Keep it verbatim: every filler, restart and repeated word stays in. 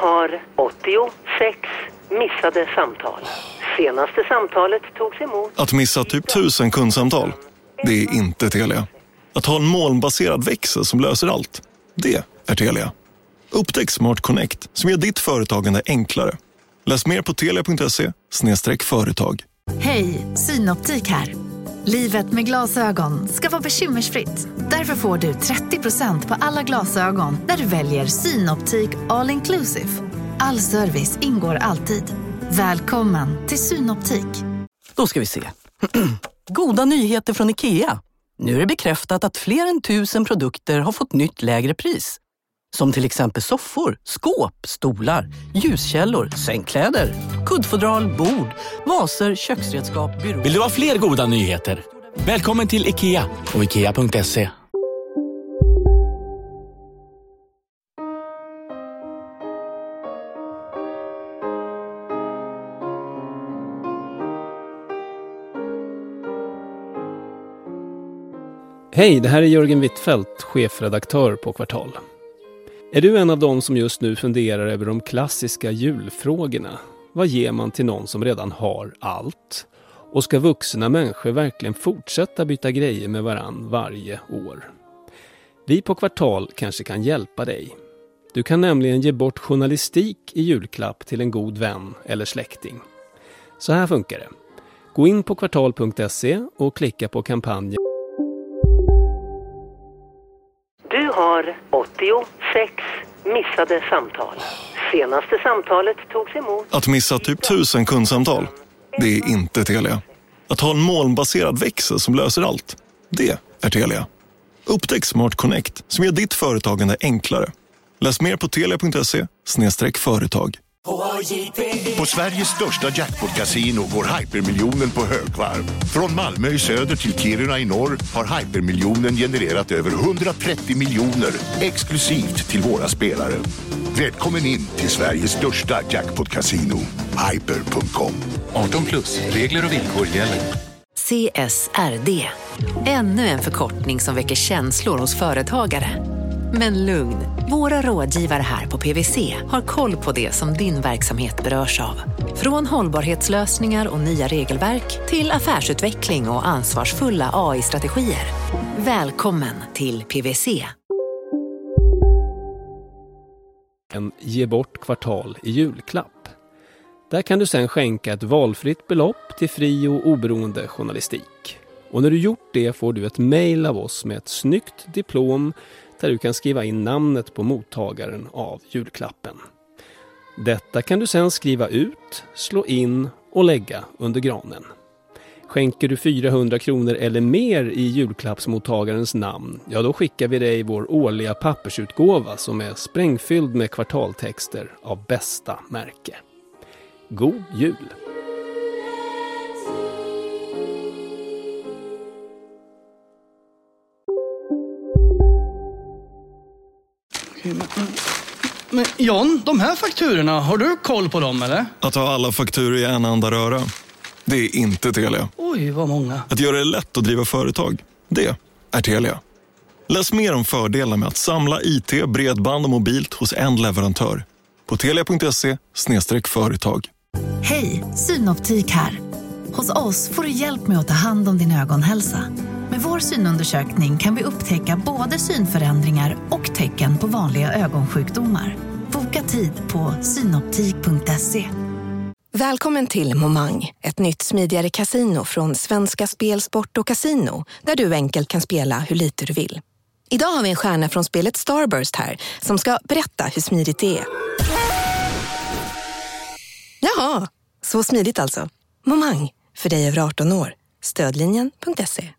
har åttiosex missade samtal. Senaste samtalet togs emot. Att missa typ tusen kundsamtal, det är inte Telia. Att ha en molnbaserad växel som löser allt, det är Telia. Upptäck Smart Connect som gör ditt företagande enklare. Läs mer på telia punkt se slash företag. Hej, Synoptik här. Livet med glasögon ska vara bekymmersfritt. Därför får du trettio procent på alla glasögon när du väljer Synoptik All Inclusive. All service ingår alltid. Välkommen till Synoptik. Då ska vi se. Goda nyheter från IKEA. Nu är det bekräftat att fler än tusen produkter har fått nytt lägre pris. Som till exempel soffor, skåp, stolar, ljuskällor, sängkläder, kuddfodral, bord, vaser, köksredskap, byråer. Vill du ha fler goda nyheter? Välkommen till IKEA och ikea punkt se. Hej, det här är Jörgen Wittfeldt, chefredaktör på Kvartal. Är du en av dem som just nu funderar över de klassiska julfrågorna? Vad ger man till någon som redan har allt? Och ska vuxna människor verkligen fortsätta byta grejer med varann varje år? Vi på Kvartal kanske kan hjälpa dig. Du kan nämligen ge bort journalistik i julklapp till en god vän eller släkting. Så här funkar det. Gå in på kvartal punkt se och klicka på kampanjen. Du har åttiosex missade samtal. Senaste samtalet togs emot. Att missa typ tusen kundsamtal, det är inte Telia. Att ha en molnbaserad växel som löser allt, det är Telia. Upptäck Smart Connect som gör ditt företagande enklare. Läs mer på telia punkt se slash företag. På Sveriges största jackpot-casino går hypermiljonen på högvarv. Från Malmö i söder till Kiruna i norr har hypermiljonen genererat över hundratrettio miljoner exklusivt till våra spelare. Välkommen in till Sveriges största jackpot-casino, hyper punkt com. arton plus, regler och villkor gäller. C S R D, ännu en förkortning som väcker känslor hos företagare. Men lugn, våra rådgivare här på P W C har koll på det som din verksamhet berörs av. Från hållbarhetslösningar och nya regelverk till affärsutveckling och ansvarsfulla A I-strategier. Välkommen till P W C. En ge bort kvartal i julklapp. Där kan du sedan skänka ett valfritt belopp till fri och oberoende journalistik. Och när du gjort det får du ett mejl av oss med ett snyggt diplom där du kan skriva in namnet på mottagaren av julklappen. Detta kan du sedan skriva ut, slå in och lägga under granen. Skänker du fyrahundra kronor eller mer i julklappsmottagarens namn, ja då skickar vi dig vår årliga pappersutgåva som är sprängfylld med kvartaltexter av bästa märke. God jul! Men, men John, de här fakturorna, har du koll på dem eller? Att ha alla fakturor i en enda röra, det är inte Telia. Oj, vad många. Att göra det lätt att driva företag, det är Telia. Läs mer om fördelar med att samla I T, bredband och mobilt hos en leverantör på telia punkt se slash företag. Hej, Synoptik här. Hos oss får du hjälp med att ta hand om din ögonhälsa. Med vår synundersökning kan vi upptäcka både synförändringar och tecken på vanliga ögonsjukdomar. Boka tid på synoptik punkt se. Välkommen till Momang, ett nytt smidigare kasino från Svenska Spel, Sport och Casino, där du enkelt kan spela hur lite du vill. Idag har vi en stjärna från spelet Starburst här som ska berätta hur smidigt det är. Jaha, så smidigt alltså. Momang, för dig över arton år. Stödlinjen punkt se.